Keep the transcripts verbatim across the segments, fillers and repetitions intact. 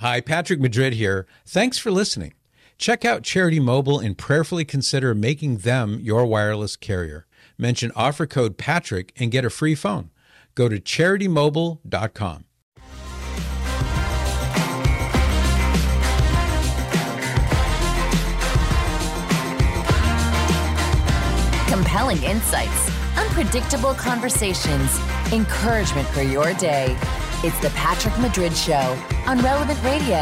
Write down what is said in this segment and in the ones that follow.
Hi, Patrick Madrid here. Thanks for listening. Check out Charity Mobile and prayerfully consider making them your wireless carrier. Mention offer code Patrick and get a free phone. Go to charity mobile dot com. Compelling insights, unpredictable conversations, encouragement for your day. It's the Patrick Madrid Show on Relevant Radio.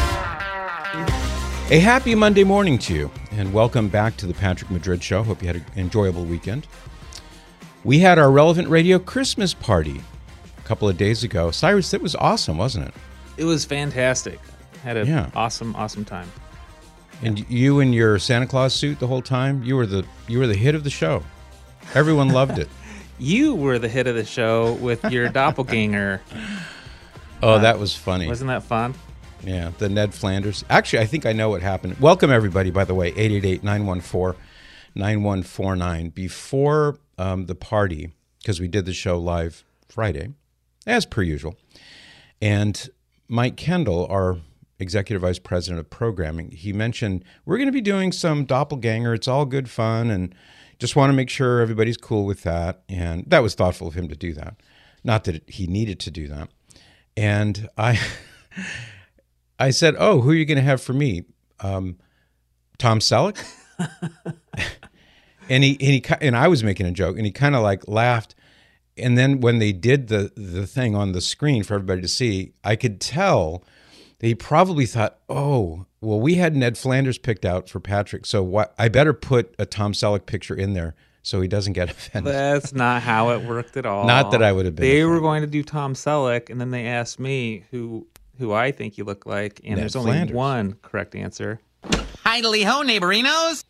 A happy Monday morning to you, and welcome back to the Patrick Madrid Show. Hope you had an enjoyable weekend. We had our Relevant Radio Christmas party a couple of days ago. Cyrus, it was awesome, wasn't it? It was fantastic. Had an Yeah. awesome, awesome time. And you in your Santa Claus suit the whole time, you were the you were the hit of the show. Everyone loved it. You were the hit of the show with your doppelganger. Oh, that was funny. Wasn't that fun? Yeah, the Ned Flanders. Actually, I think I know what happened. Welcome, everybody, by the way, eight eight eight, nine one four, nine one four nine. Before um, the party, because we did the show live Friday, as per usual, and Mike Kendall, our Executive Vice President of Programming, he mentioned, we're going to be doing some doppelganger. It's all good fun, and just want to make sure everybody's cool with that. And that was thoughtful of him to do that. Not that he needed to do that. And I I said, oh, who are you going to have for me? Um, Tom Selleck? and he and he and I was making a joke, and he kind of like laughed. And then when they did the the thing on the screen for everybody to see, I could tell that he probably thought, oh, well, we had Ned Flanders picked out for Patrick, so what? I better put a Tom Selleck picture in there so he doesn't get offended. That's not how it worked at all. Not that I would have been They offended. were going to do Tom Selleck, and then they asked me who who I think you look like, and Ned there's only Flanders. one correct answer. Idly ho, neighborinos.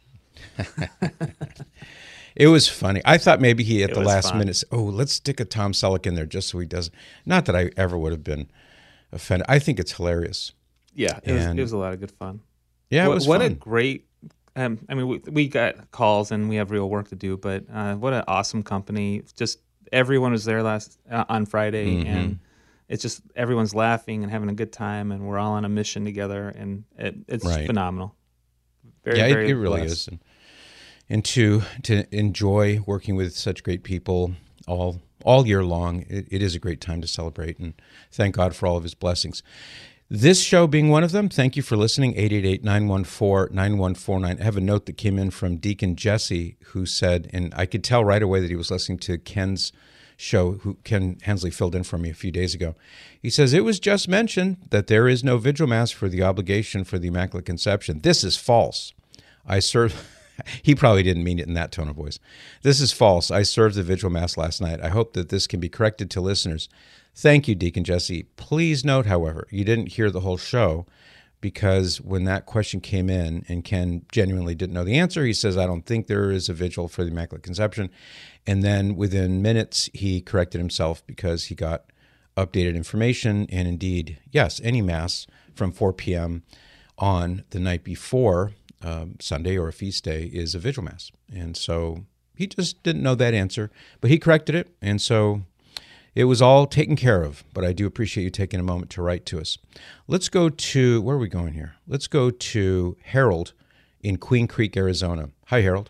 It was funny. I thought maybe he, at It the was last fun. minute, said, oh, let's stick a Tom Selleck in there just so he doesn't. Not that I ever would have been offended. I think it's hilarious. Yeah, it was, And- it was a lot of good fun. Yeah, what, it was what a fun. great. Um, I mean, we, we got calls and we have real work to do, but uh, what an awesome company! Just everyone was there last uh, on Friday, Mhm. and it's just everyone's laughing and having a good time, and we're all on a mission together, and it, it's Right. phenomenal. Very, yeah, very it, it really blessed. is. And, and to to enjoy working with such great people all all year long, it, it is a great time to celebrate and thank God for all of his blessings. This show being one of them, thank you for listening, eight eight eight, nine one four, nine one four nine. I have a note that came in from Deacon Jesse who said, and I could tell right away that he was listening to Ken's show, who Ken Hensley filled in for me a few days ago. He says, it was just mentioned that there is no vigil mass for the obligation for the Immaculate Conception. This is false. I serve... He probably didn't mean it in that tone of voice. This is false. I served the vigil mass last night. I hope that this can be corrected to listeners. Thank you, Deacon Jesse. Please note, however, you didn't hear the whole show because when that question came in and Ken genuinely didn't know the answer, he says, I don't think there is a vigil for the Immaculate Conception. And then within minutes, he corrected himself because he got updated information. And indeed, yes, any mass from four p.m. on the night before um, Sunday or a feast day is a vigil mass. And so he just didn't know that answer, but he corrected it. And so it was all taken care of, but I do appreciate you taking a moment to write to us. Let's go to, where are we going here? Let's go to Harold in Queen Creek, Arizona. Hi, Harold.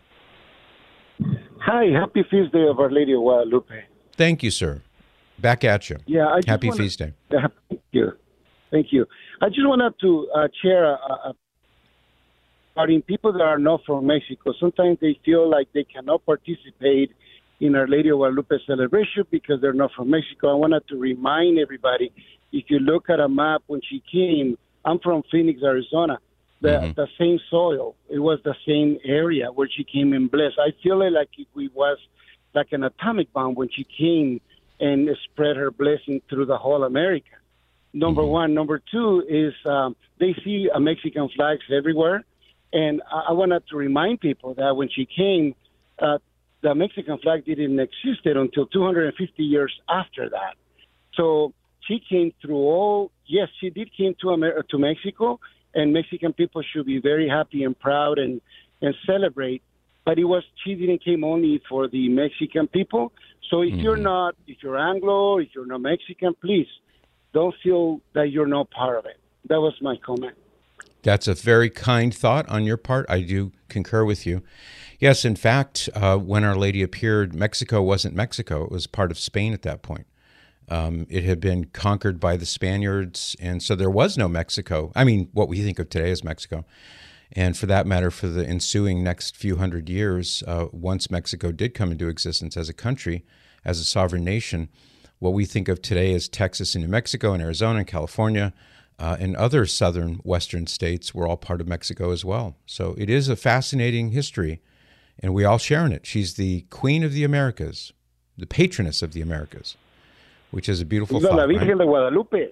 Hi, happy feast day of Our Lady of Guadalupe. Thank you, sir. Back at you. Yeah, I just Happy wanna, feast day. uh, Thank you. Thank you. I just wanted to uh, share a, a, regarding people that are not from Mexico. Sometimes they feel like they cannot participate in Our Lady of Guadalupe celebration because they're not from Mexico. I wanted to remind everybody, if you look at a map when she came, I'm from Phoenix, Arizona, the, Mhm. the same soil. It was the same area where she came and blessed. I feel like it was like an atomic bomb when she came and spread her blessing through the whole America. Number Mhm. one. Number two is um, they see uh, Mexican flags everywhere. And I, I wanted to remind people that when she came, uh, the Mexican flag didn't exist until two hundred fifty years after that. So she came through all, yes, she did came to Amer- to Mexico, and Mexican people should be very happy and proud and, and celebrate. But it was, she didn't came only for the Mexican people. So if you're Mhm. not, if you're Anglo, if you're not Mexican, please don't feel that you're not part of it. that was my comment. That's a very kind thought on your part. I do concur with you. Yes, in fact, uh, when Our Lady appeared, Mexico wasn't Mexico. It was part of Spain at that point. Um, it had been conquered by the Spaniards, and so there was no Mexico. I mean, what we think of today as Mexico. And for that matter, for the ensuing next few hundred years, uh, once Mexico did come into existence as a country, as a sovereign nation, what we think of today as Texas and New Mexico and Arizona and California uh, and other southern western states were all part of Mexico as well. So it is a fascinating history, and we all share in it. She's the Queen of the Americas, the patroness of the Americas, which is a beautiful Viva thought, la Virgen right? de Guadalupe.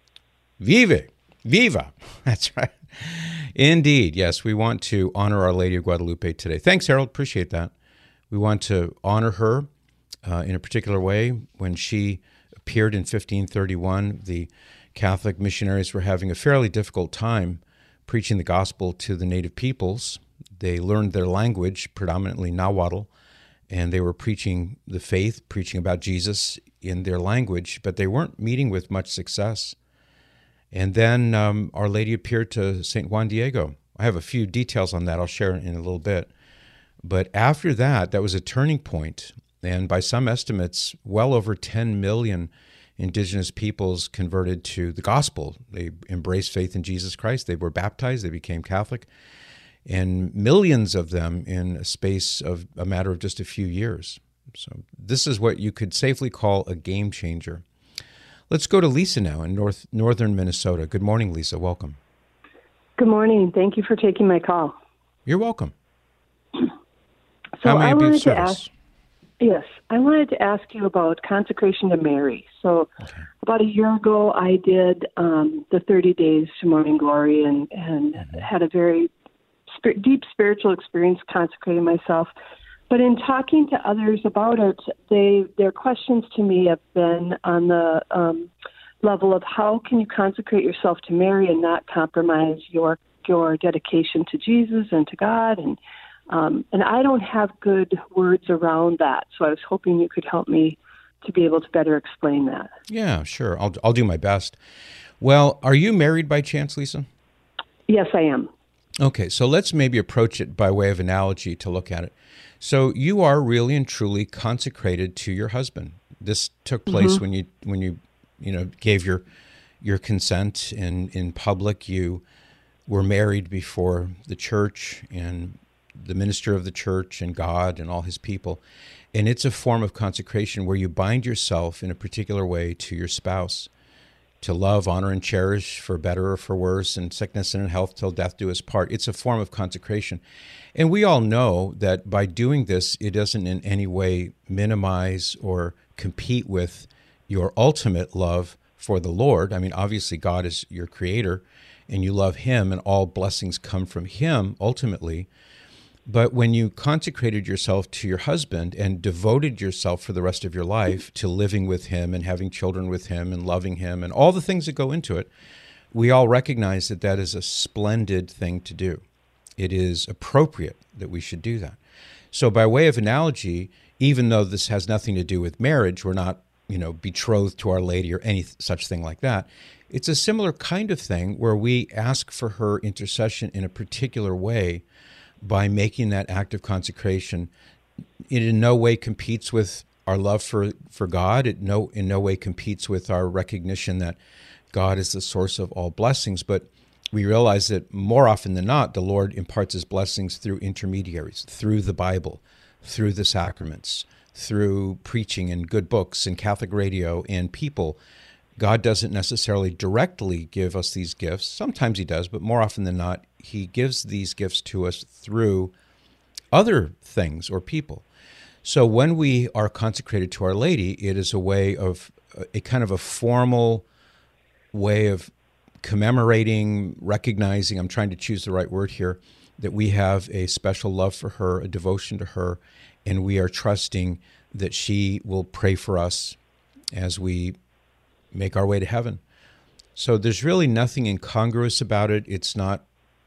Vive, viva. That's right. Indeed, yes, we want to honor Our Lady of Guadalupe today. Thanks, Harold. Appreciate that. We want to honor her uh, in a particular way. When she appeared in fifteen thirty-one, the Catholic missionaries were having a fairly difficult time preaching the gospel to the native peoples. They learned their language, predominantly Nahuatl, and they were preaching the faith, preaching about Jesus in their language, but they weren't meeting with much success. And then um, Our Lady appeared to Saint Juan Diego. I have a few details on that I'll share in a little bit. But after that, that was a turning point. And by some estimates, well over ten million indigenous peoples converted to the gospel. They embraced faith in Jesus Christ. They were baptized. They became Catholic. And millions of them in a space of a matter of just a few years. So this is what you could safely call a game changer. Let's go to Lisa now in north northern Minnesota. Good morning, Lisa. Welcome. Good morning. Thank you for taking my call. You're welcome. So How may I, I be of wanted to service? ask, yes, I wanted to ask you about consecration to Mary. So Okay. about a year ago, I did um, the thirty days to Morning Glory and, and Mm-hmm. had a very sp- deep spiritual experience consecrating myself. But in talking to others about it, they their questions to me have been on the um, level of how can you consecrate yourself to Mary and not compromise your your dedication to Jesus and to God, and um, and I don't have good words around that. So I was hoping you could help me to be able to better explain that. Yeah, sure. I'll I'll do my best. Well, are you married by chance, Lisa? Yes, I am. Okay, so let's maybe approach it by way of analogy to look at it. So you are really and truly consecrated to your husband. This took place Mm-hmm. when you when you you know gave your your consent in in public. You were married before the church and the minister of the church and God and all his people. And it's a form of consecration where you bind yourself in a particular way to your spouse, to love, honor, and cherish for better or for worse, in sickness and in health till death do us part. It's a form of consecration. And we all know that by doing this, it doesn't in any way minimize or compete with your ultimate love for the Lord. I mean, obviously, God is your creator, and you love him, and all blessings come from him ultimately. But when you consecrated yourself to your husband and devoted yourself for the rest of your life to living with him and having children with him and loving him and all the things that go into it, we all recognize that that is a splendid thing to do. It is appropriate that we should do that. So by way of analogy, even though this has nothing to do with marriage, we're not, you know, betrothed to Our Lady or any such thing like that. It's a similar kind of thing where we ask for her intercession in a particular way by making that act of consecration. It in no way competes with our love for, for God. It no in no way competes with our recognition that God is the source of all blessings. But we realize that more often than not, the Lord imparts his blessings through intermediaries, through the Bible, through the sacraments, through preaching and good books and Catholic radio and people. God doesn't necessarily directly give us these gifts. Sometimes he does, but more often than not, he gives these gifts to us through other things or people. So when we are consecrated to Our Lady, it is a way of, a kind of a formal way of commemorating, recognizing, I'm trying to choose the right word here, that we have a special love for her, a devotion to her, and we are trusting that she will pray for us as we make our way to heaven. So there's really nothing incongruous about it. It's not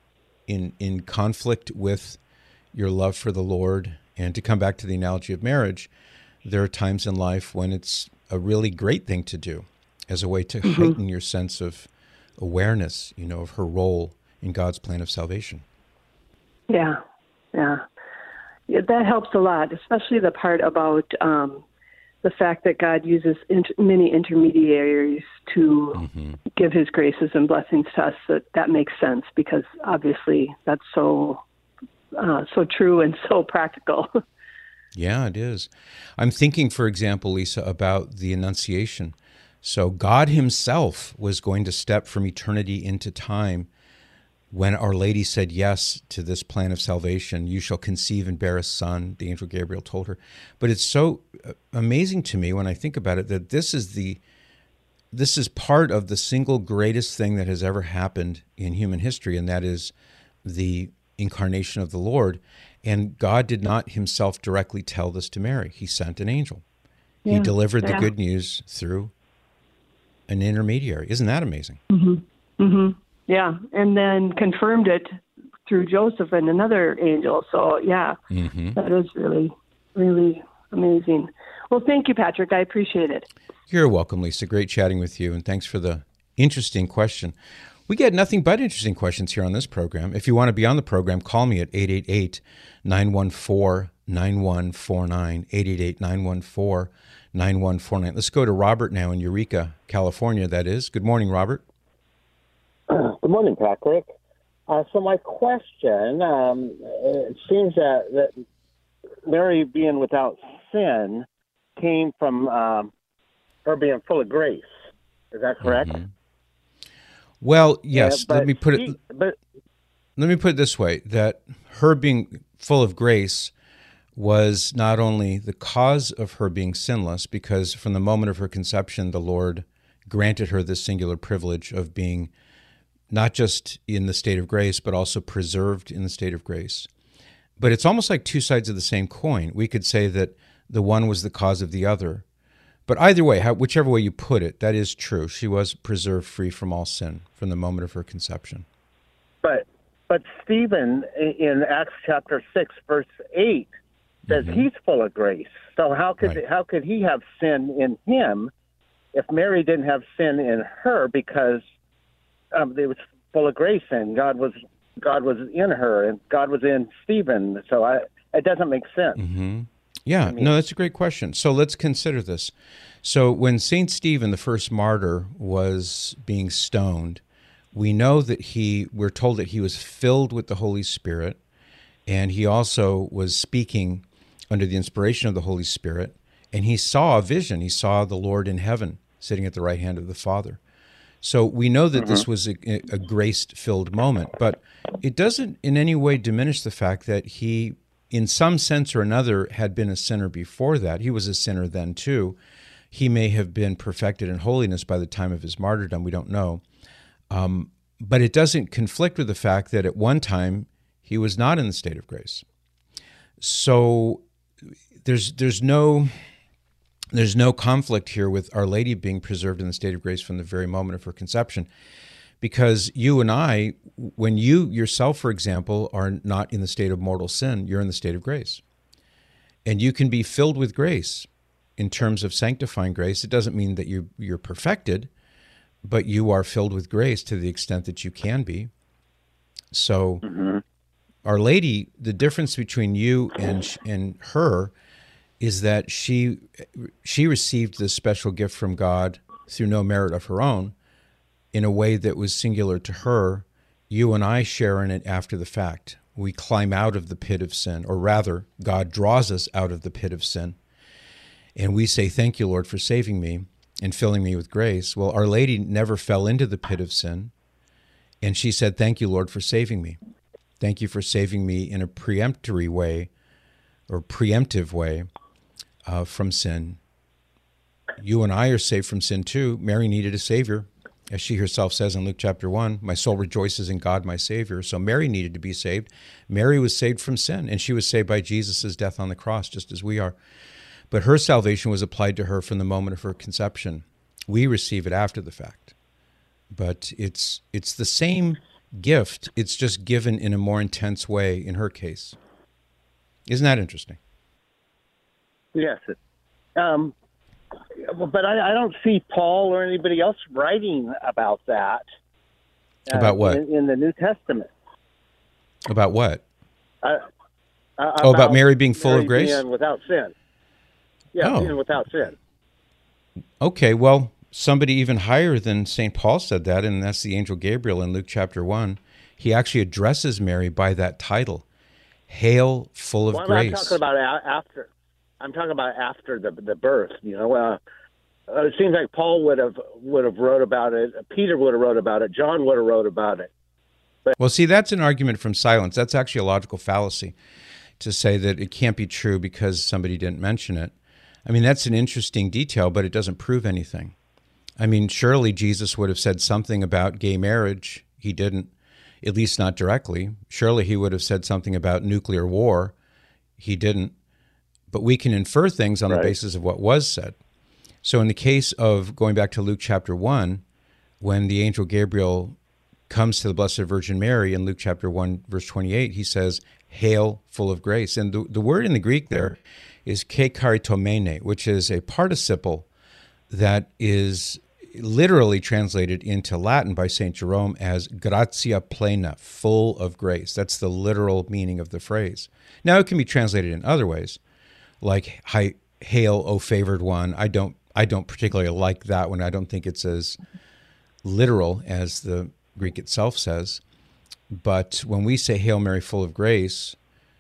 in in conflict with your love for the Lord. And to come back to the analogy of marriage, there are times in life when it's a really great thing to do as a way to heighten your sense of awareness, you know, of her role in God's plan of salvation. Yeah, yeah. Yeah, that helps a lot, especially the part about um, the fact that God uses inter- many intermediaries to mm-hmm. give his graces and blessings to us. That, that makes sense, because obviously that's so uh, so true and so practical. Yeah, it is. I'm thinking, for example, Lisa, about the Annunciation. So God himself was going to step from eternity into time when Our Lady said yes to this plan of salvation. You shall conceive and bear a son, the angel Gabriel told her. But it's so amazing to me when I think about it that this is the this is part of the single greatest thing that has ever happened in human history, and that is the incarnation of the Lord. And God did not himself directly tell this to Mary. He sent an angel. Yeah, he delivered yeah. the good news through an intermediary. Isn't that amazing? Mm-hmm. Mm-hmm. Yeah, and then confirmed it through Joseph and another angel. So, yeah, mm-hmm. that is really, really amazing. Well, thank you, Patrick. I appreciate it. You're welcome, Lisa. Great chatting with you, and thanks for the interesting question. We get nothing but interesting questions here on this program. If you want to be on the program, call me at eight eight eight, nine one four, nine one four nine, eight eight eight, nine one four, nine one four nine. Let's go to Robert now in Eureka, California, that is. Good morning, Robert. Good morning, Patrick. Uh, so my question, um, it seems that, that Mary being without sin came from um, her being full of grace. Is that correct? Mm-hmm. Well, yes. Yeah, let me put it. She, but, let me put it this way: that her being full of grace was not only the cause of her being sinless, because from the moment of her conception, the Lord granted her this singular privilege of being not just in the state of grace, but also preserved in the state of grace. But it's almost like two sides of the same coin. We could say that the one was the cause of the other. But either way, how, whichever way you put it, that is true. She was preserved free from all sin from the moment of her conception. But but Stephen, in Acts chapter six, verse eight, says mm-hmm. he's full of grace. So how could right. how could he have sin in him if Mary didn't have sin in her, because um, it was full of grace and God was God was in her and God was in Stephen. So I, it doesn't make sense. Mm-hmm. Yeah, I mean, no, that's a great question. So let's consider this. So when Saint Stephen, the first martyr, was being stoned, we know that he, we're told that he was filled with the Holy Spirit, and he also was speaking under the inspiration of the Holy Spirit, and he saw a vision. He saw the Lord in heaven sitting at the right hand of the Father. So we know that mm-hmm. this was a, a grace-filled moment, but it doesn't in any way diminish the fact that he, in some sense or another, had been a sinner before that. He was a sinner then too. He may have been perfected in holiness by the time of his martyrdom. We don't know. Um, but it doesn't conflict with the fact that at one time he was not in the state of grace. So there's there's no there's no conflict here with Our Lady being preserved in the state of grace from the very moment of her conception. Because you and I, when you yourself, for example, are not in the state of mortal sin, you're in the state of grace. And you can be filled with grace in terms of sanctifying grace. It doesn't mean that you, you're perfected, but you are filled with grace to the extent that you can be. So mm-hmm. Our Lady, the difference between you and and her is that she she received this special gift from God through no merit of her own, in a way that was singular to her. You and I share in it after the fact. We climb out of the pit of sin, or rather, God draws us out of the pit of sin. And we say, thank you, Lord, for saving me and filling me with grace. Well, Our Lady never fell into the pit of sin. And she said, thank you, Lord, for saving me. Thank you for saving me in a preemptory way, or preemptive way, uh, from sin. You and I are saved from sin too. Mary needed a Savior. As she herself says in Luke chapter one, my soul rejoices in God, my Savior. So Mary needed to be saved. Mary was saved from sin, and she was saved by Jesus' death on the cross, just as we are. But her salvation was applied to her from the moment of her conception. We receive it after the fact. But it's it's the same gift. It's just given in a more intense way in her case. Isn't that interesting? Yes. Um But I, I don't see Paul or anybody else writing about that. uh, About what? in, in the New Testament. About what? Uh, uh, Oh, about Mary being full Mary of grace? being without sin. Yeah, Oh. being without sin. Okay, well, somebody even higher than Saint Paul said that, and that's the angel Gabriel in Luke chapter one. He actually addresses Mary by that title, Hail, full of Well, grace. I'm talking about a- after. I'm talking about after the the birth. You know, uh, uh, it seems like Paul would have would have wrote about it. Peter would have wrote about it. John would have wrote about it. Well, see, that's an argument from silence. That's actually a logical fallacy to say that it can't be true because somebody didn't mention it. I mean, that's an interesting detail, but it doesn't prove anything. I mean, surely Jesus would have said something about gay marriage. He didn't, at least not directly. Surely he would have said something about nuclear war. He didn't. But we can infer things on Right. the basis of what was said. So in the case of going back to Luke chapter one, when the angel Gabriel comes to the Blessed Virgin Mary in Luke chapter one, verse twenty-eight, he says, Hail, full of grace. And the, the word in the Greek there is ke charitomene, which is a participle that is literally translated into Latin by Saint Jerome as gratia plena, full of grace. That's the literal meaning of the phrase. Now, it can be translated in other ways, like "Hi- Hail, O favored one." I don't, I don't particularly like that one. I don't think it's as literal as the Greek itself says. But when we say Hail Mary, full of grace,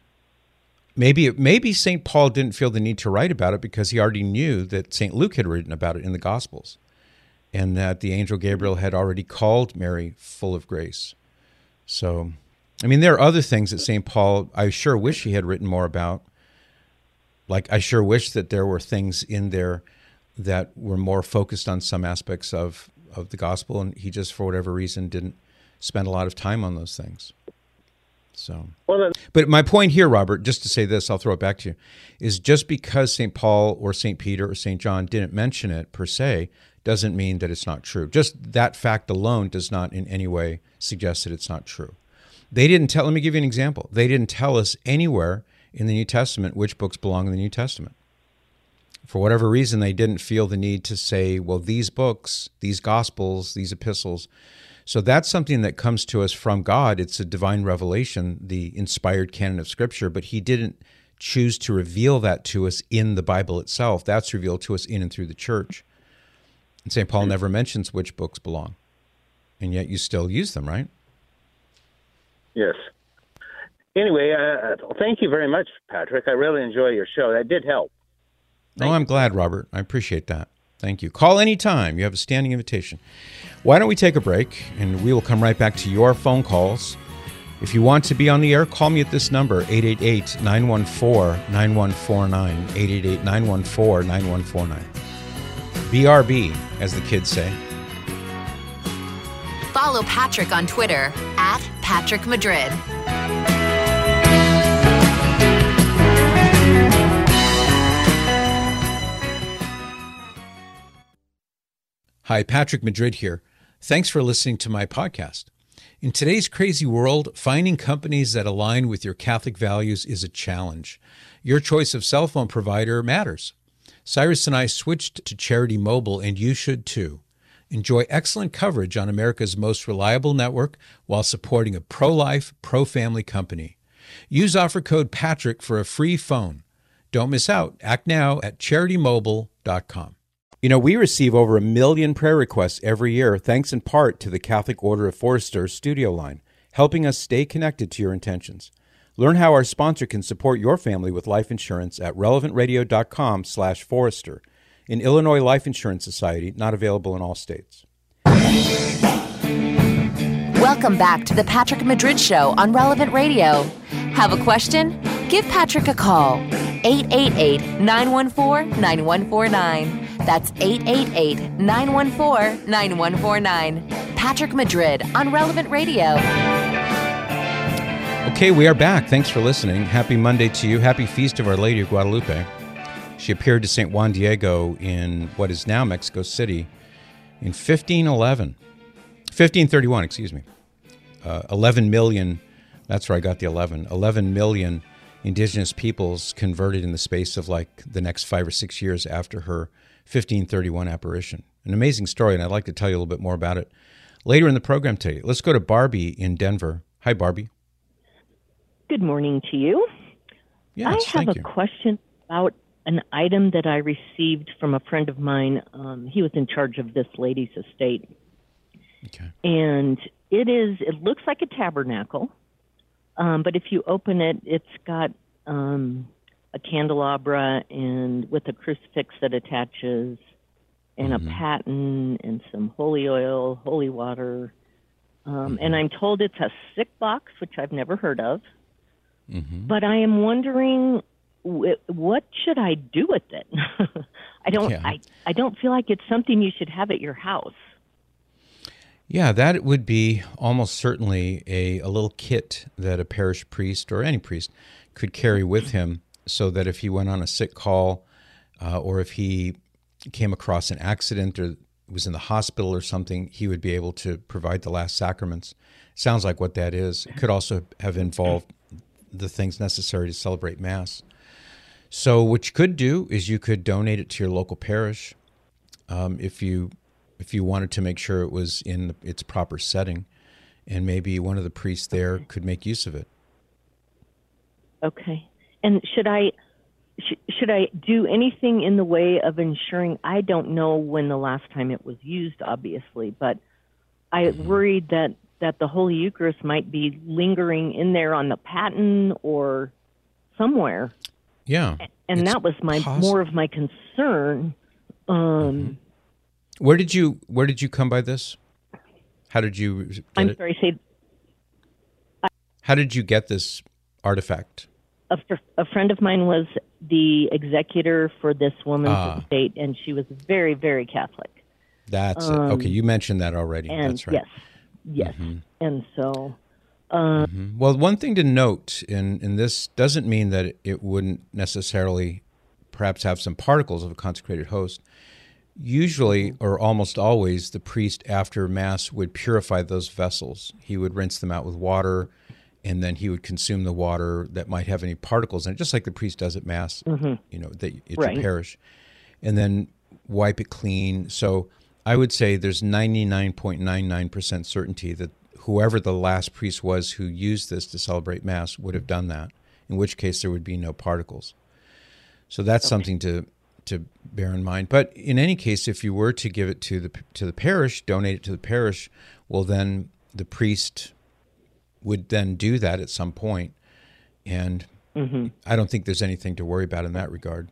maybe maybe Saint Paul didn't feel the need to write about it because he already knew that Saint Luke had written about it in the Gospels, and that the angel Gabriel had already called Mary full of grace. So, I mean, there are other things that Saint Paul, I sure wish he had written more about. Like, I sure wish that there were things in there that were more focused on some aspects of, of the gospel, and he just, for whatever reason, didn't spend a lot of time on those things. So, Well, then, but my point here, Robert, just to say this, I'll throw it back to you, is just because Saint Paul or Saint Peter or Saint John didn't mention it per se, doesn't mean that it's not true. Just that fact alone does not in any way suggest that it's not true. They didn't tell, let me give you an example. They didn't tell us anywhere in the New Testament which books belong in the New Testament. For whatever reason, they didn't feel the need to say, well, these books, these gospels, these epistles. So that's something that comes to us from God. It's a divine revelation, the inspired canon of Scripture, but he didn't choose to reveal that to us in the Bible itself. That's revealed to us in and through the church. And Saint Paul never mentions which books belong, and yet you still use them, right? yes. Anyway, uh, thank you very much, Patrick. I really enjoy your show. That did help. Oh, I'm glad, Robert. I appreciate that. Thank you. Call anytime. You have a standing invitation. Why don't we take a break, and we will come right back to your phone calls. If you want to be on the air, call me at this number, eight eight eight, nine one four, nine one four nine, eight eight eight, nine one four, nine one four nine. B R B, as the kids say. Follow Patrick on Twitter at Patrick Madrid. Hi, Patrick Madrid here. Thanks for listening to my podcast. In today's crazy world, finding companies that align with your Catholic values is a challenge. Your choice of cell phone provider matters. Cyrus and I switched to Charity Mobile, and you should too. Enjoy excellent coverage on America's most reliable network while supporting a pro-life, pro-family company. Use offer code PATRICK for a free phone. Don't miss out. Act now at charity mobile dot com. You know, we receive over a million prayer requests every year, thanks in part to the Catholic Order of Foresters studio line, helping us stay connected to your intentions. Learn how our sponsor can support your family with life insurance at relevant radio dot com slash forester. An Illinois Life Insurance Society, not available in all states. Welcome back to the Patrick Madrid Show on Relevant Radio. Have a question? Give Patrick a call. eight eight eight, nine one four, nine one four nine. That's eight eight eight, nine one four, nine one four nine. Patrick Madrid on Relevant Radio. Okay, we are back. Thanks for listening. Happy Monday to you. Happy Feast of Our Lady of Guadalupe. She appeared to Saint Juan Diego in what is now Mexico City in fifteen eleven. fifteen thirty-one, excuse me. Uh, eleven million, that's where I got the eleven. eleven million indigenous peoples converted in the space of like the next five or six years after her fifteen thirty-one apparition. An amazing story, and I'd like to tell you a little bit more about it later in the program today. Let's go to Barbie in Denver. Hi, Barbie. Good morning to you. Yes, I have thank a you. question about an item that I received from a friend of mine. Um, he was in charge of this lady's estate. Okay. And it is, it looks like a tabernacle, um, but if you open it, it's got um, a candelabra and with a crucifix that attaches and Mm-hmm. a paten and some holy oil, holy water. Um, Mm-hmm. And I'm told it's a sick box, which I've never heard of. Mm-hmm. But I am wondering, wh- what should I do with it? I don't. Yeah. I, I don't feel like it's something you should have at your house. Yeah, that would be almost certainly a, a little kit that a parish priest or any priest could carry with him, so that if he went on a sick call uh, or if he came across an accident or was in the hospital or something, he would be able to provide the last sacraments. Sounds like what that is. It could also have involved the things necessary to celebrate Mass. So what you could do is you could donate it to your local parish um, if you if you wanted to make sure it was in its proper setting, and maybe one of the priests there could make use of it. Okay. And should I sh- should I do anything in the way of ensuring? I don't know when the last time it was used, obviously, but I Mm-hmm. worried that that the Holy Eucharist might be lingering in there on the paten or somewhere. Yeah. And it's that was my possi- more of my concern. Um, Mm-hmm. Where did you Where did you come by this? How did you get I'm it? sorry, say How did you get this artifact? a, fr- a friend of mine was the executor for this woman's Ah. estate, and she was very, very Catholic. That's Um, it. Okay, you mentioned that already. And That's right. yes, yes. Mm-hmm. And so, um, Well, one thing to note, and, and this doesn't mean that it wouldn't necessarily perhaps have some particles of a consecrated host. Usually, or almost always, the priest after Mass would purify those vessels. He would rinse them out with water, and then he would consume the water that might have any particles in it, just like the priest does at Mass, you know, that at Right. your parish, and then wipe it clean. So I would say there's ninety-nine point nine nine percent certainty that whoever the last priest was who used this to celebrate Mass would have done that, in which case there would be no particles. So that's something to to bear in mind. But in any case, if you were to give it to the to the parish, donate it to the parish, well, then the priest would then do that at some point, and mm-hmm. I don't think there's anything to worry about in that regard.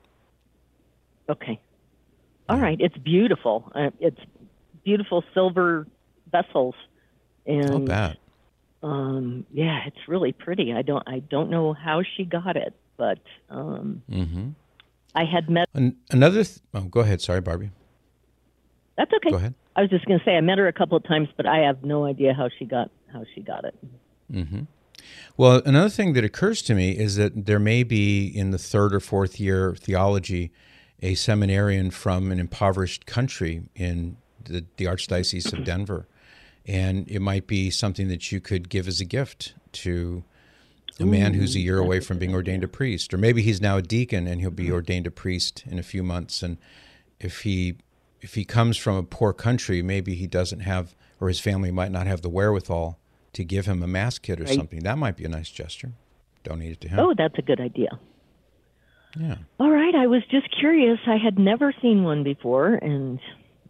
okay. All right. It's beautiful. Uh, it's beautiful silver vessels. And, Not bad. Um, yeah, it's really pretty. I don't, I don't know how she got it, but um, Mm-hmm. I had met. An- another. Th- oh, go ahead. Sorry, Barbie. That's okay. Go ahead. I was just going to say I met her a couple of times, but I have no idea how she got how she got it. Mm-hmm. Well, another thing that occurs to me is that there may be in the third or fourth year theology a seminarian from an impoverished country in the, the Archdiocese of Denver, and it might be something that you could give as a gift to a man who's a year away from being ordained a priest, or maybe he's now a deacon and he'll be ordained a priest in a few months. And if he if he comes from a poor country, maybe he doesn't have, or his family might not have the wherewithal to give him a Mass kit or Right. something. That might be a nice gesture. Donate it to him. Oh, that's a good idea. Yeah. All right. I was just curious. I had never seen one before, and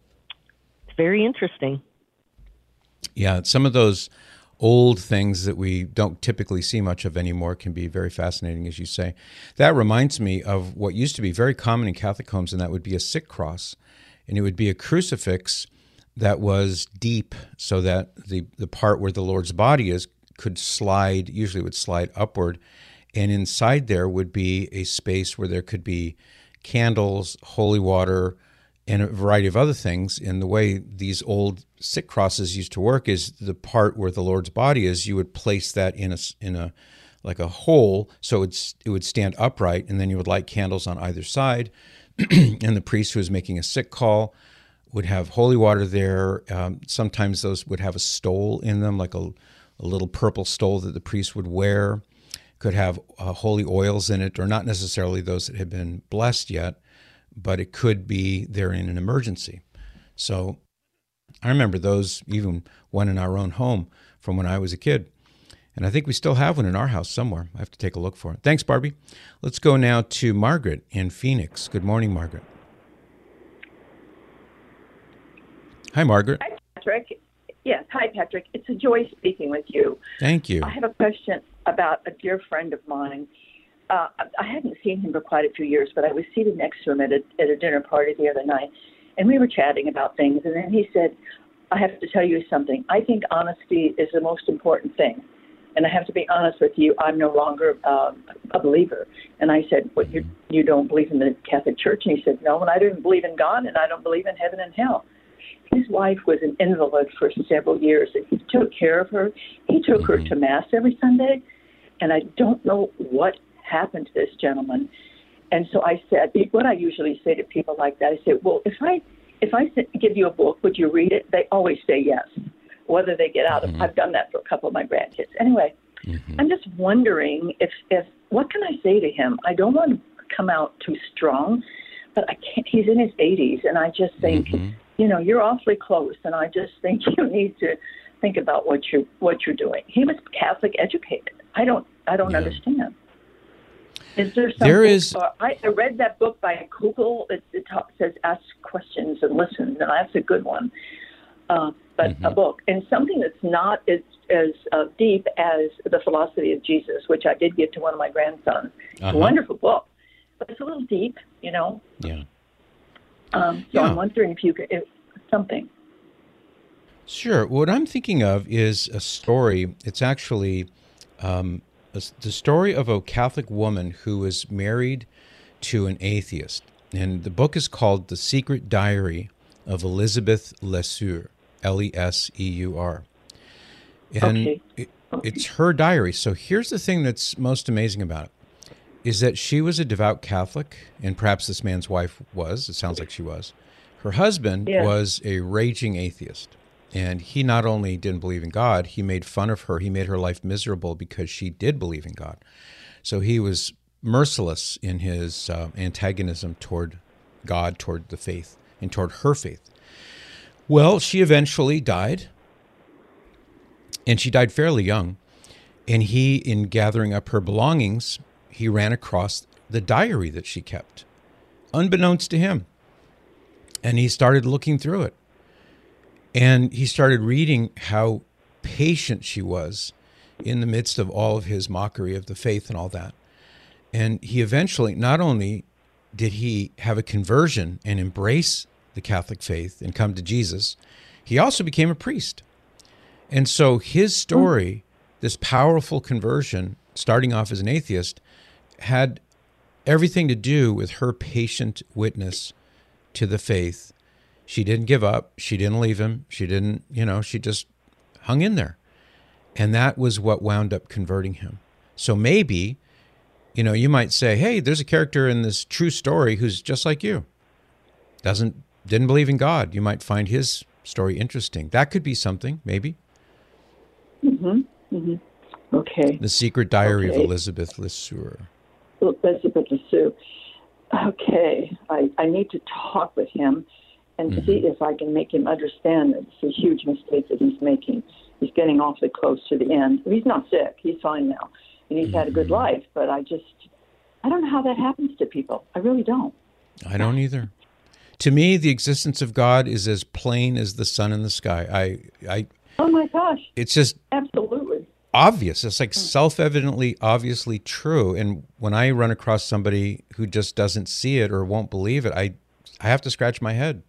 it's very interesting. Yeah, some of those old things that we don't typically see much of anymore can be very fascinating, as you say. That reminds me of what used to be very common in Catholic homes, and that would be a sick cross. And it would be a crucifix that was deep so that the, the part where the Lord's body is could slide, usually it would slide upward. And inside there would be a space where there could be candles, holy water, and a variety of other things. And the way these old sick crosses used to work is the part where the Lord's body is, you would place that in a, in a like a hole, so it's, it would stand upright, and then you would light candles on either side. And the priest who was making a sick call would have holy water there. Um, sometimes those would have a stole in them, like a, a little purple stole that the priest would wear. Could have uh, holy oils in it, or not necessarily those that had been blessed yet, but it could be there in an emergency. So I remember those, even one in our own home from when I was a kid. And I think we still have one in our house somewhere. I have to take a look for it. Thanks, Barbie. Let's go now to Margaret in Phoenix. Good morning, Margaret. Hi, Margaret. Hi, Patrick. Yes, hi, Patrick. It's a joy speaking with you. Thank you. I have a question about a dear friend of mine. Uh, I hadn't seen him for quite a few years, but I was seated next to him at a, at a dinner party the other night, and we were chatting about things, and then he said, I have to tell you something. I think honesty is the most important thing. And I have to be honest with you, I'm no longer uh, a believer. And I said, what, you, you don't believe in the Catholic Church? And he said, no, and I don't believe in God, and I don't believe in heaven and hell. His wife was an invalid for several years, and he took care of her. He took her to Mass every Sunday, and I don't know what happened to this gentleman. And so I said, what I usually say to people like that, I say, well, if I if I give you a book, would you read it? They always say yes, whether they get out of mm-hmm. I've done that for a couple of my grandkids. Anyway, mm-hmm. I'm just wondering if, if what can I say to him? I don't want to come out too strong, but I can't. He's in his eighties, and I just think, mm-hmm. you know, you're awfully close, and I just think you need to think about what you're what you're doing. He was Catholic educated. I don't I don't yeah. understand. Is there something? There is. Uh, I, I read that book by Kugel. It, it talk, says ask questions and listen, and that's a good one. Uh, but mm-hmm. a book and something that's not as as uh, deep as The Philosophy of Jesus, which I did give to one of my grandsons. It's uh-huh. a wonderful book, but it's a little deep, you know. Yeah. Um, so yeah. I'm wondering if you could if something. Sure. What I'm thinking of is a story. It's actually um, a, the story of a Catholic woman who was married to an atheist. And the book is called The Secret Diary of Elizabeth Leseur, L E S E U R. And okay. it, it's her diary. So here's the thing that's most amazing about it, is that she was a devout Catholic, and perhaps this man's wife was. It sounds like she was. Her husband yeah. was a raging atheist. And he not only didn't believe in God, he made fun of her. He made her life miserable because she did believe in God. So he was merciless in his uh, antagonism toward God, toward the faith, and toward her faith. Well, she eventually died, and she died fairly young. And he, in gathering up her belongings, he ran across the diary that she kept, unbeknownst to him. And he started looking through it. And he started reading how patient she was in the midst of all of his mockery of the faith and all that. And he eventually, not only did he have a conversion and embrace the Catholic faith and come to Jesus, he also became a priest. And so his story, this powerful conversion, starting off as an atheist, had everything to do with her patient witness to the faith. She didn't give up. She didn't leave him. She didn't, you know, she just hung in there. And that was what wound up converting him. So maybe, you know, you might say, hey, there's a character in this true story who's just like you. Doesn't, didn't believe in God. You might find his story interesting. That could be something, maybe. Mm-hmm. Mm-hmm. Okay. The Secret Diary okay. of Elizabeth Leseur. Elizabeth Leseur. Okay. I, I need to talk with him and mm-hmm. see if I can make him understand that it's a huge mistake that he's making. He's getting awfully close to the end. He's not sick. He's fine now. And he's mm-hmm. had a good life. But I just, I don't know how that happens to people. I really don't. I don't either. To me, the existence of God is as plain as the sun in the sky. I, I. Oh, my gosh. It's just absolutely obvious. It's like self-evidently, obviously true. And when I run across somebody who just doesn't see it or won't believe it, I, I have to scratch my head.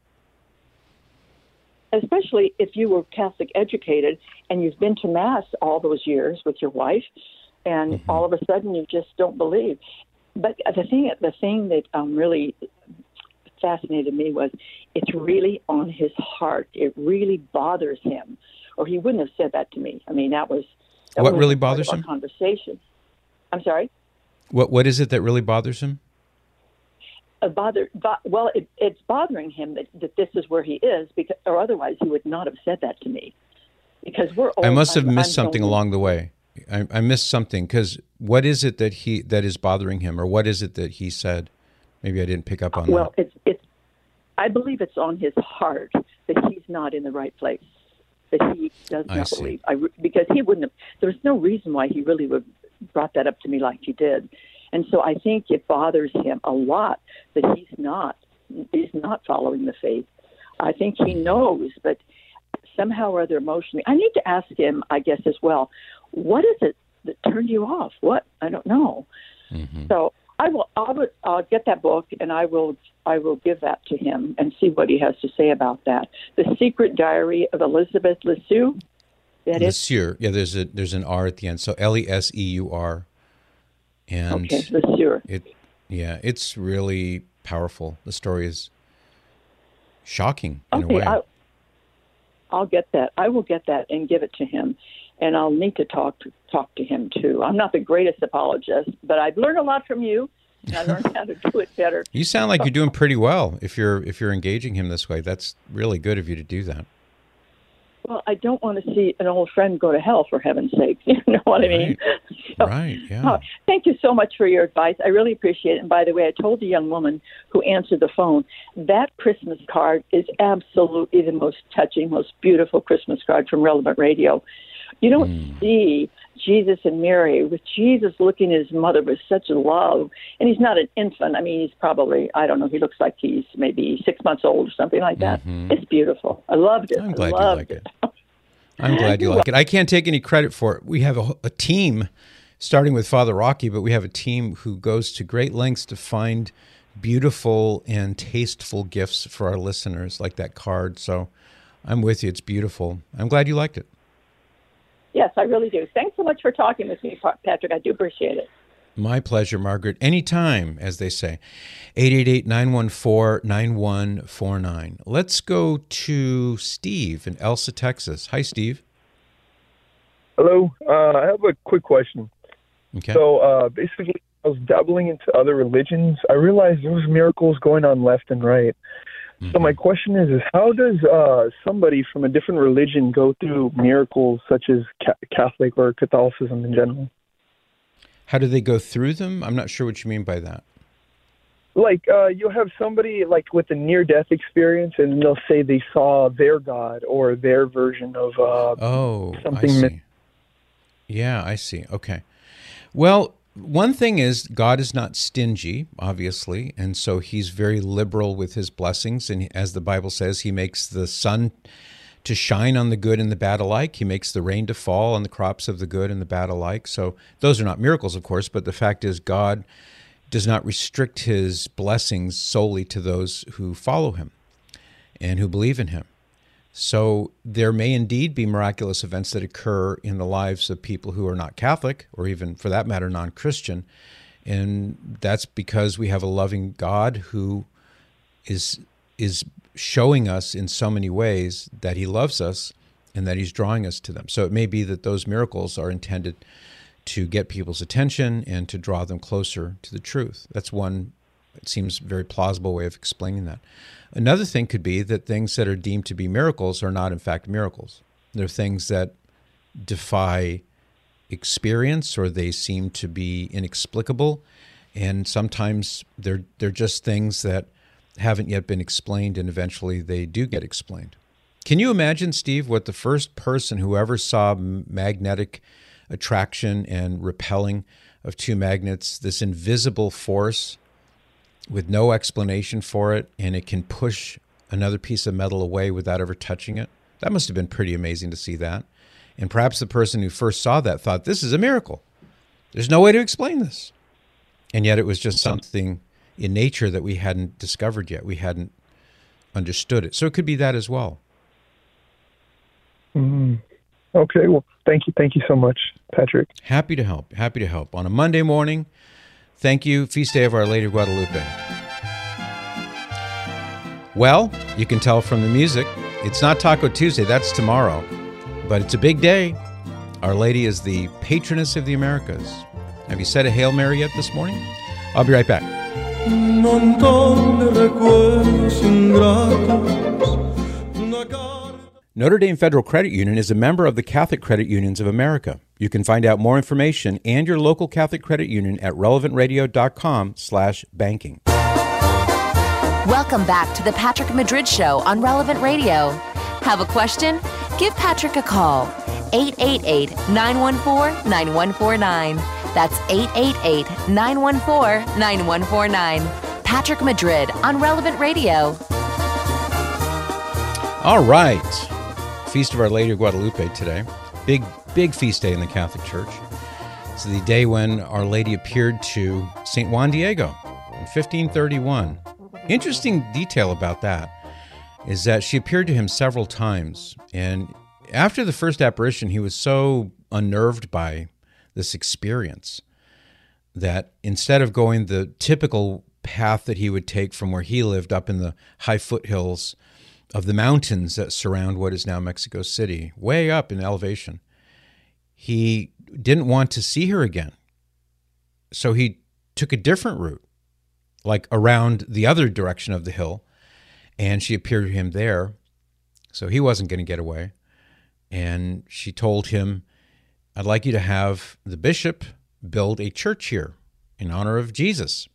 Especially if you were Catholic educated and you've been to Mass all those years with your wife, and mm-hmm. all of a sudden you just don't believe. But the thing, the thing that um, really fascinated me was it's really on his heart. It really bothers him, or he wouldn't have said that to me. I mean, that was that what was really part bothers of our him. Conversation. I'm sorry. What What is it that really bothers him? Uh, bother, bo- well, it, it's bothering him that, that this is where he is, because, or otherwise he would not have said that to me. Because we're old. I must have I'm, missed I'm something along the way. I, I missed something, because what is it that he that is bothering him, or what is it that he said? Maybe I didn't pick up on well, that. Well, it's it's. I believe it's on his heart that he's not in the right place. That he does I not see. believe. I, because he wouldn't have, there was no reason why he really would have brought that up to me like he did. And so I think it bothers him a lot that he's not, he's not following the faith. I think he knows, but somehow or other emotionally, I need to ask him, I guess, as well, what is it that turned you off? What? I don't know. Mm-hmm. So I will, I will, I'll get that book and I will, I will give that to him and see what he has to say about that. The Secret Diary of Elizabeth Lesueur. That is Lesueur. Yeah, there's a there's an R at the end. So L E S E U R. And okay, Lesueur. It, yeah, it's really powerful. The story is shocking in okay, a way. I, I'll get that. I will get that and give it to him, and I'll need to talk to talk to him too. I'm not the greatest apologist, but I've learned a lot from you, and I learned how to do it better. You sound like you're doing pretty well if you're if you're engaging him this way. That's really good of you to do that. Well, I don't want to see an old friend go to hell, for heaven's sake. You know what Right. I mean? So, Right, yeah. oh, thank you so much for your advice. I really appreciate it. And by the way, I told the young woman who answered the phone, that Christmas card is absolutely the most touching, most beautiful Christmas card from Relevant Radio. You don't Mm. see Jesus and Mary with Jesus looking at his mother with such love. And he's not an infant. I mean, he's probably, I don't know, he looks like he's maybe six months old or something like that. Mhm. It's beautiful. I loved it. I'm I glad you loved like it. it. I'm glad you like it. I can't take any credit for it. We have a, a team, starting with Father Rocky, but we have a team who goes to great lengths to find beautiful and tasteful gifts for our listeners, like that card. So I'm with you. It's beautiful. I'm glad you liked it. Yes, I really do. Thanks so much for talking with me, Patrick. I do appreciate it. My pleasure, Margaret. Anytime, as they say. eight eight eight, nine one four, nine one four nine. Let's go to Steve in Elsa, Texas. Hi, Steve. Hello. Uh, I have a quick question. Okay. So uh, basically, I was dabbling into other religions. I realized there was miracles going on left and right. Mm-hmm. So my question is, is how does uh, somebody from a different religion go through miracles such as ca- Catholic or Catholicism in general? How do they go through them? I'm not sure what you mean by that. Like, uh, you'll have somebody like with a near-death experience, and they'll say they saw their God or their version of uh, oh, something. I see. Yeah, I see. Okay. Well, one thing is God is not stingy, obviously, and so he's very liberal with his blessings. And as the Bible says, he makes the sun to shine on the good and the bad alike. He makes the rain to fall on the crops of the good and the bad alike. So those are not miracles, of course, but the fact is God does not restrict his blessings solely to those who follow him and who believe in him. So there may indeed be miraculous events that occur in the lives of people who are not Catholic, or even, for that matter, non-Christian. And that's because we have a loving God who is is showing us in so many ways that he loves us and that he's drawing us to them. So it may be that those miracles are intended to get people's attention and to draw them closer to the truth. That's one, it seems, very plausible way of explaining that. Another thing could be that things that are deemed to be miracles are not, in fact, miracles. They're things that defy experience, or they seem to be inexplicable, and sometimes they're they're just things that haven't yet been explained, and eventually they do get explained. Can you imagine, Steve, what the first person who ever saw magnetic attraction and repelling of two magnets, this invisible force with no explanation for it, and it can push another piece of metal away without ever touching it? That must have been pretty amazing to see that. And perhaps the person who first saw that thought, this is a miracle. There's no way to explain this. And yet it was just something in nature that we hadn't discovered yet. We hadn't understood it. So it could be that as well. Mm. Okay, well, thank you. Thank you so much, Patrick. Happy to help. Happy to help. On a Monday morning, thank you. Feast day of Our Lady of Guadalupe. Well, you can tell from the music, it's not Taco Tuesday. That's tomorrow. But it's a big day. Our Lady is the patroness of the Americas. Have you said a Hail Mary yet this morning? I'll be right back. Notre Dame Federal Credit Union is a member of the Catholic Credit Unions of America. You can find out more information and your local Catholic Credit Union at relevant radio dot com slash banking. Welcome back to the Patrick Madrid Show on Relevant Radio. Have a question? Give Patrick a call. eight eight eight, nine one four, nine one four nine. That's eight eight eight, nine one four, nine one four nine. Patrick Madrid on Relevant Radio. All right. Feast of Our Lady of Guadalupe today. Big, big feast day in the Catholic Church. It's the day when Our Lady appeared to Saint Juan Diego in fifteen thirty-one. Interesting detail about that is that she appeared to him several times. And after the first apparition, he was so unnerved by this experience that instead of going the typical path that he would take from where he lived up in the high foothills of the mountains that surround what is now Mexico City, way up in elevation, he didn't want to see her again. So he took a different route, like around the other direction of the hill, and she appeared to him there. So he wasn't going to get away. And she told him, I'd like you to have the bishop build a church here in honor of Jesus.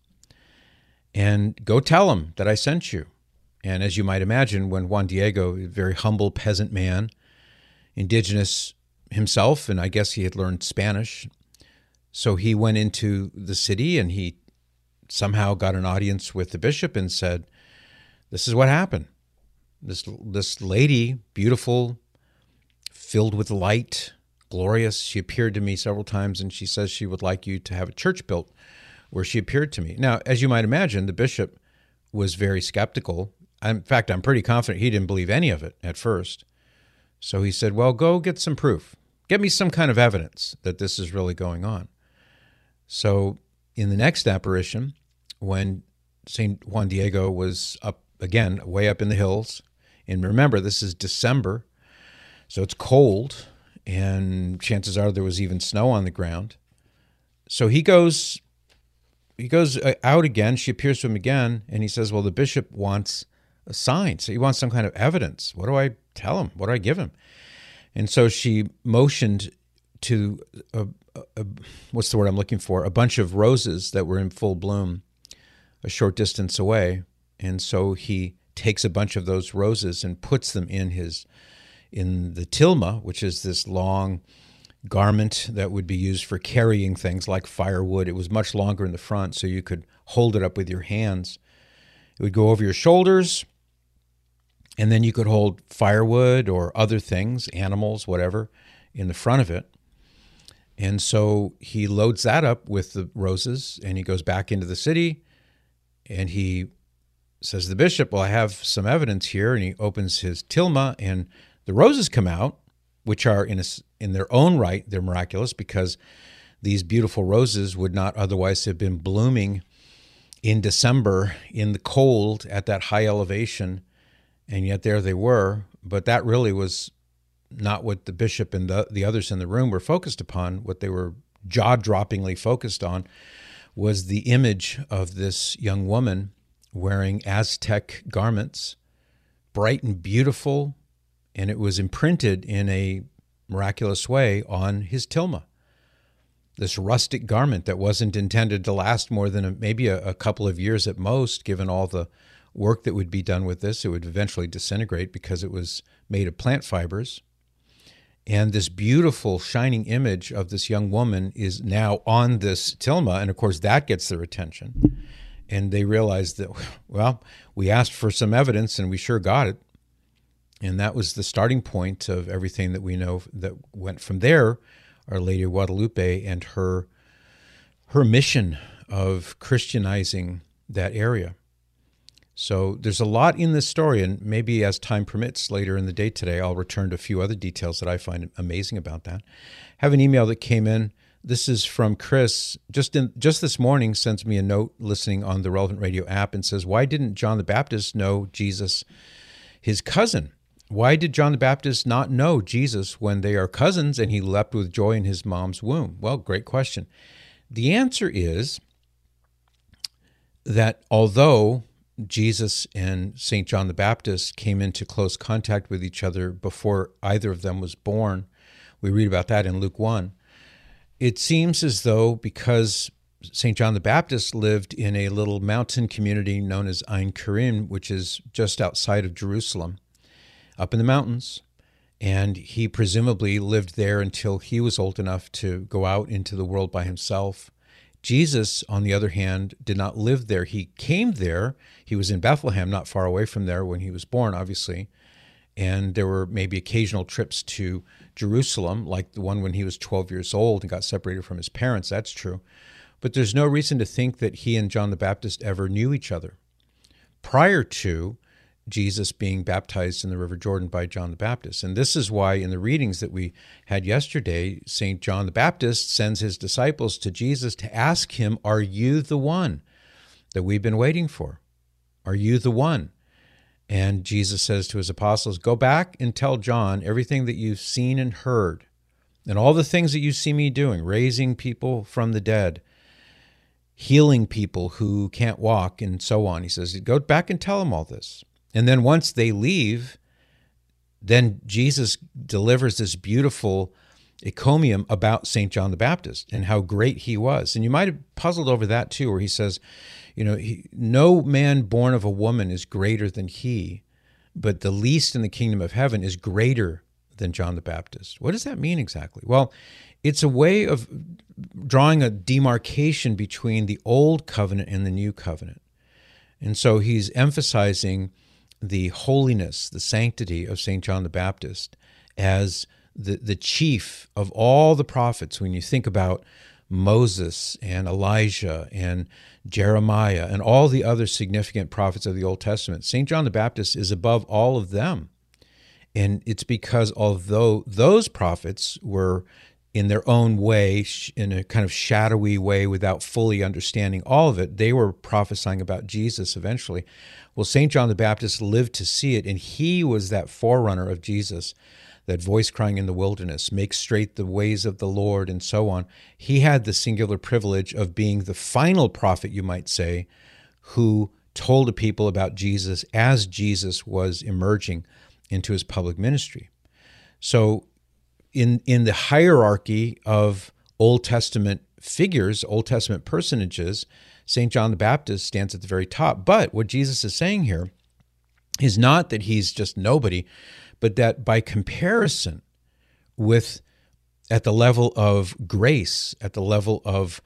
And go tell him that I sent you. And as you might imagine, when Juan Diego, a very humble peasant man, indigenous himself, and I guess he had learned Spanish, so he went into the city and he somehow got an audience with the bishop and said, this is what happened. This, this lady, beautiful, filled with light, glorious, she appeared to me several times, and she says she would like you to have a church built where she appeared to me. Now, as you might imagine, the bishop was very skeptical. In fact, I'm pretty confident he didn't believe any of it at first. So he said, well, go get some proof. Get me some kind of evidence that this is really going on. So in the next apparition, when Saint Juan Diego was up again, way up in the hills, and remember, this is December, so it's cold, and chances are there was even snow on the ground. So he goes... He goes out again, she appears to him again, and he says, well, the bishop wants a sign. So he wants some kind of evidence. What do I tell him? What do I give him? And so she motioned to, a, a, what's the word I'm looking for, a bunch of roses that were in full bloom a short distance away. And so he takes a bunch of those roses and puts them in his, in the tilma, which is this long garment that would be used for carrying things like firewood. It was much longer in the front, so you could hold it up with your hands. It would go over your shoulders, and then you could hold firewood or other things, animals, whatever, in the front of it. And so he loads that up with the roses, and he goes back into the city, and he says to the bishop, well, I have some evidence here, and he opens his tilma, and the roses come out, which are in a, in their own right, they're miraculous because these beautiful roses would not otherwise have been blooming in December in the cold at that high elevation, and yet there they were. But that really was not what the bishop and the, the others in the room were focused upon. What they were jaw-droppingly focused on was the image of this young woman wearing Aztec garments, bright and beautiful, and it was imprinted in a miraculous way on his tilma. This rustic garment that wasn't intended to last more than a, maybe a, a couple of years at most, given all the work that would be done with this. It would eventually disintegrate because it was made of plant fibers. And this beautiful shining image of this young woman is now on this tilma, and of course that gets their attention. And they realize that, well, we asked for some evidence and we sure got it. And that was the starting point of everything that we know that went from there, Our Lady of Guadalupe and her her mission of Christianizing that area. So there's a lot in this story, and maybe as time permits later in the day today, I'll return to a few other details that I find amazing about that. I have an email that came in. This is from Chris. Just in just this morning, sends me a note listening on the Relevant Radio app and says, why didn't John the Baptist know Jesus, his cousin? Why did John the Baptist not know Jesus when they are cousins and he leapt with joy in his mom's womb? Well, great question. The answer is that although Jesus and Saint John the Baptist came into close contact with each other before either of them was born, we read about that in Luke one, it seems as though because Saint John the Baptist lived in a little mountain community known as Ein Karim, which is just outside of Jerusalem, up in the mountains, and he presumably lived there until he was old enough to go out into the world by himself. Jesus, on the other hand, did not live there. He came there. He was in Bethlehem, not far away from there when he was born, obviously. And there were maybe occasional trips to Jerusalem, like the one when he was twelve years old and got separated from his parents. That's true. But there's no reason to think that he and John the Baptist ever knew each other prior to Jesus being baptized in the River Jordan by John the Baptist. And this is why in the readings that we had yesterday, Saint John the Baptist sends his disciples to Jesus to ask him, are you the one that we've been waiting for? Are you the one? And Jesus says to his apostles, go back and tell John everything that you've seen and heard, and all the things that you see me doing, raising people from the dead, healing people who can't walk, and so on. He says, go back and tell them all this. And then once they leave, then Jesus delivers this beautiful encomium about Saint John the Baptist and how great he was. And you might have puzzled over that too, where he says, you know, he, no man born of a woman is greater than he, but the least in the kingdom of heaven is greater than John the Baptist. What does that mean exactly? Well, it's a way of drawing a demarcation between the old covenant and the new covenant. And so he's emphasizing the holiness, the sanctity of Saint John the Baptist as the, the chief of all the prophets. When you think about Moses and Elijah and Jeremiah and all the other significant prophets of the Old Testament, Saint John the Baptist is above all of them. And it's because although those prophets were in their own way, in a kind of shadowy way, without fully understanding all of it, they were prophesying about Jesus eventually. Well, Saint John the Baptist lived to see it, and he was that forerunner of Jesus, that voice crying in the wilderness, make straight the ways of the Lord, and so on. He had the singular privilege of being the final prophet, you might say, who told the people about Jesus as Jesus was emerging into his public ministry. So in in the hierarchy of Old Testament figures, Old Testament personages, Saint John the Baptist stands at the very top. But what Jesus is saying here is not that he's just nobody, but that by comparison with, at the level of grace, at the level of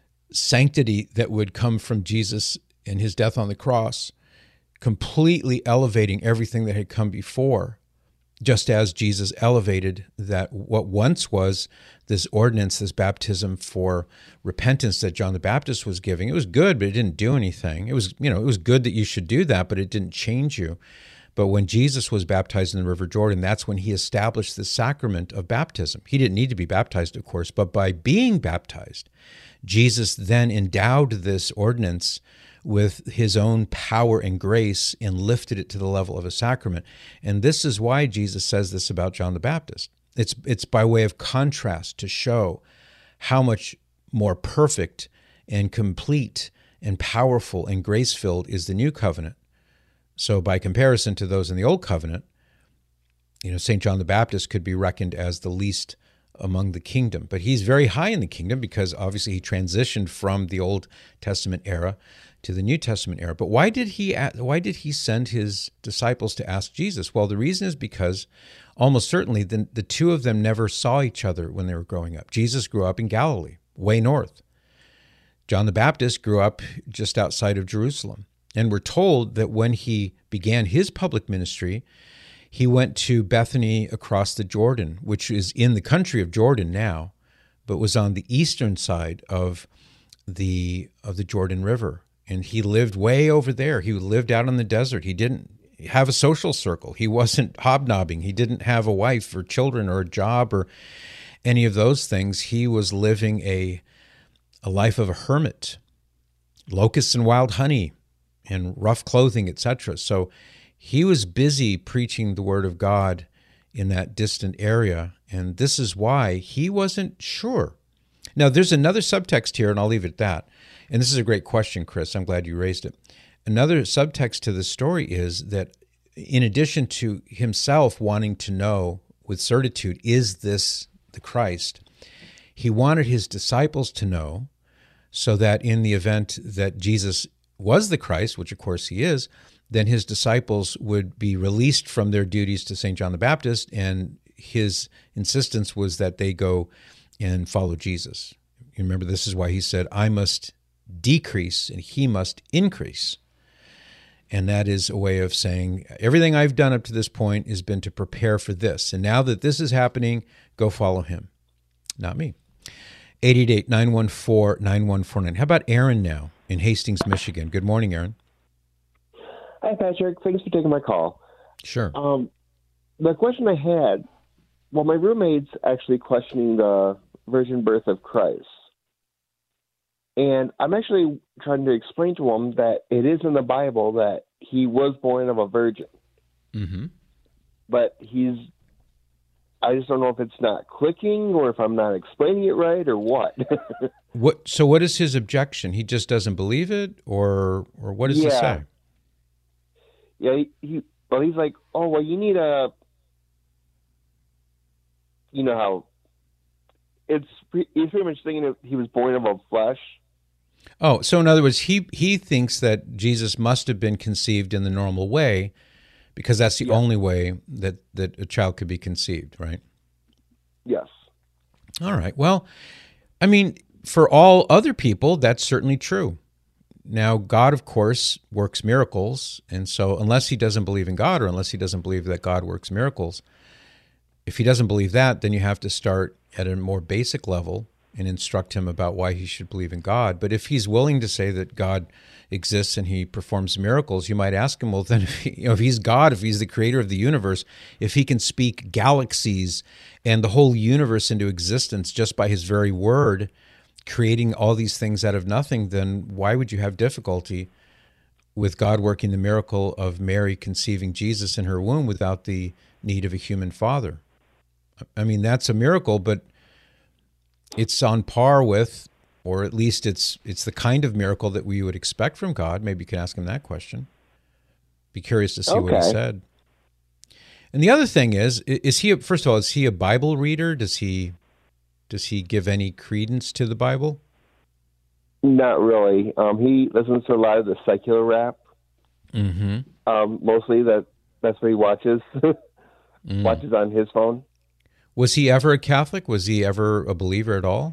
sanctity that would come from Jesus and his death on the cross, completely elevating everything that had come before, just as Jesus elevated that what once was this ordinance, this baptism for repentance that John the Baptist was giving. It was good, but it didn't do anything. It was, you know, it was good that you should do that, but it didn't change you. But when Jesus was baptized in the River Jordan, that's when he established the sacrament of baptism. He didn't need to be baptized, of course, but by being baptized, Jesus then endowed this ordinance with his own power and grace and lifted it to the level of a sacrament. And this is why Jesus says this about John the Baptist. It's, it's by way of contrast to show how much more perfect and complete and powerful and grace-filled is the new covenant. So by comparison to those in the old covenant, you know, Saint John the Baptist could be reckoned as the least among the kingdom. But he's very high in the kingdom because obviously he transitioned from the Old Testament era to the New Testament era. But why did he why did he send his disciples to ask Jesus? Well, the reason is because almost certainly the, the two of them never saw each other when they were growing up. Jesus grew up in Galilee, way north. John the Baptist grew up just outside of Jerusalem. And we're told that when he began his public ministry, he went to Bethany across the Jordan, which is in the country of Jordan now, but was on the eastern side of the of the Jordan River. And he lived way over there. He lived out in the desert. He didn't have a social circle. He wasn't hobnobbing. He didn't have a wife or children or a job or any of those things. He was living a, a life of a hermit, locusts and wild honey and rough clothing, et cetera. So he was busy preaching the word of God in that distant area. And this is why he wasn't sure. Now, there's another subtext here, and I'll leave it at that. And this is a great question, Chris. I'm glad you raised it. Another subtext to this story is that in addition to himself wanting to know with certitude, is this the Christ? He wanted his disciples to know so that in the event that Jesus was the Christ, which of course he is, then his disciples would be released from their duties to Saint John the Baptist, and his insistence was that they go and follow Jesus. You remember, this is why he said, I must decrease and he must increase. And that is a way of saying, everything I've done up to this point has been to prepare for this. And now that this is happening, go follow him, not me. eight eight eight, nine one four, nine one four nine. How about Aaron now in Hastings, Michigan? Good morning, Aaron. Hi, Patrick. Thanks for taking my call. Sure. Um, the question I had, well, my roommate's actually questioning the virgin birth of Christ. And I'm actually trying to explain to him that it is in the Bible that he was born of a virgin. Mm-hmm. But he's, I just don't know if it's not clicking or if I'm not explaining it right or what. What? So what is his objection? He just doesn't believe it, or or what does yeah. he say? Yeah, he, he, well, he's like, oh, well, you need a, you know how, it's, he's pretty much thinking that he was born of a flesh. Oh, so in other words, he he thinks that Jesus must have been conceived in the normal way because that's the yeah. only way that, that a child could be conceived, right? Yes. All right. Well, I mean, for all other people, that's certainly true. Now, God, of course, works miracles, and so unless he doesn't believe in God or unless he doesn't believe that God works miracles, if he doesn't believe that, then you have to start at a more basic level and instruct him about why he should believe in God. But if he's willing to say that God exists and he performs miracles, you might ask him, well, then if, he, you know, if he's God, if he's the creator of the universe, if he can speak galaxies and the whole universe into existence just by his very word, creating all these things out of nothing, then why would you have difficulty with God working the miracle of Mary conceiving Jesus in her womb without the need of a human father? I mean, that's a miracle, but it's on par with, or at least it's it's the kind of miracle that we would expect from God. Maybe you can ask him that question. Be curious to see okay. what he said. And the other thing is, is he, first of all, is he a Bible reader? Does he does he give any credence to the Bible? Not really. Um, he listens to a lot of the secular rap. Mm-hmm. Um, mostly that that's what he watches. mm. Watches on his phone. Was he ever a Catholic? Was he ever a believer at all?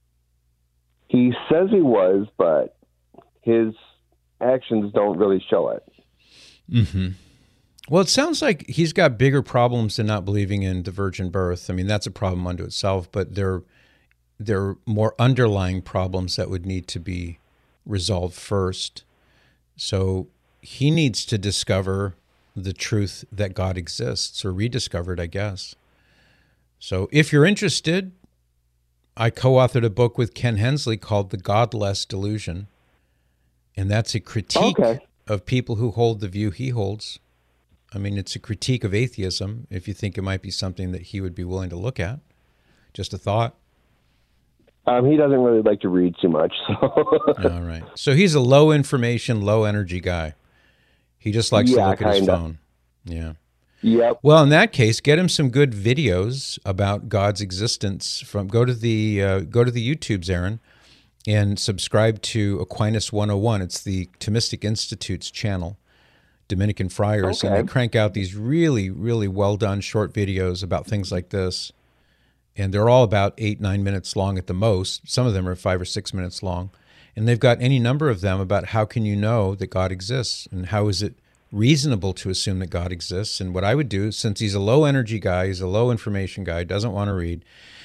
He says he was, but his actions don't really show it. Mm-hmm. Well, it sounds like he's got bigger problems than not believing in the virgin birth. I mean, that's a problem unto itself, but there, there are more underlying problems that would need to be resolved first. So he needs to discover the truth that God exists, or rediscover it, I guess. So if you're interested, I co-authored a book with Ken Hensley called The Godless Delusion, and that's a critique okay. of people who hold the view he holds. I mean, it's a critique of atheism, if you think it might be something that he would be willing to look at. Just a thought. Um, he doesn't really like to read too much. So. All right. So he's a low information, low energy guy. He just likes yeah, to look kinda. at his phone. Yeah. Yep. Well, in that case, get him some good videos about God's existence. From go to the uh, go to the YouTubes, Aaron, and subscribe to Aquinas one oh one. It's the Thomistic Institute's channel, Dominican friars, okay. and they crank out these really, really well done short videos about things like this. And they're all about eight, nine minutes long at the most. Some of them are five or six minutes long, and they've got any number of them about how can you know that God exists, and how is it reasonable to assume that God exists. And what I would do, since he's a low energy guy, he's a low information guy, doesn't want to read,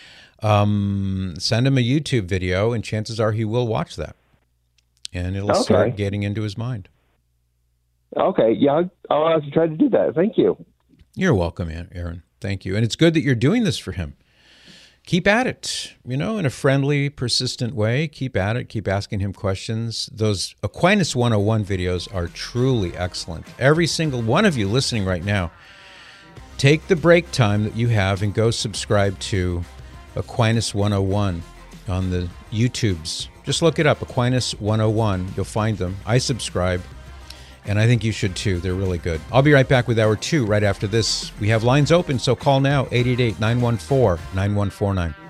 um, send him a YouTube video, and chances are he will watch that, and it'll okay. start getting into his mind. Okay, yeah, I'll, I'll have to try to do that. Thank you. You're welcome, Aaron. Thank you. And it's good that you're doing this for him. Keep at it, you know, in a friendly, persistent way. Keep at it. Keep asking him questions. Those Aquinas one oh one videos are truly excellent. Every single one of you listening right now, take the break time that you have and go subscribe to Aquinas one oh one on the YouTubes. Just look it up, Aquinas one oh one. You'll find them. I subscribe, and I think you should too. They're really good. I'll be right back with hour two right after this. We have lines open, so call now, eight eight eight, nine one four, nine one four nine.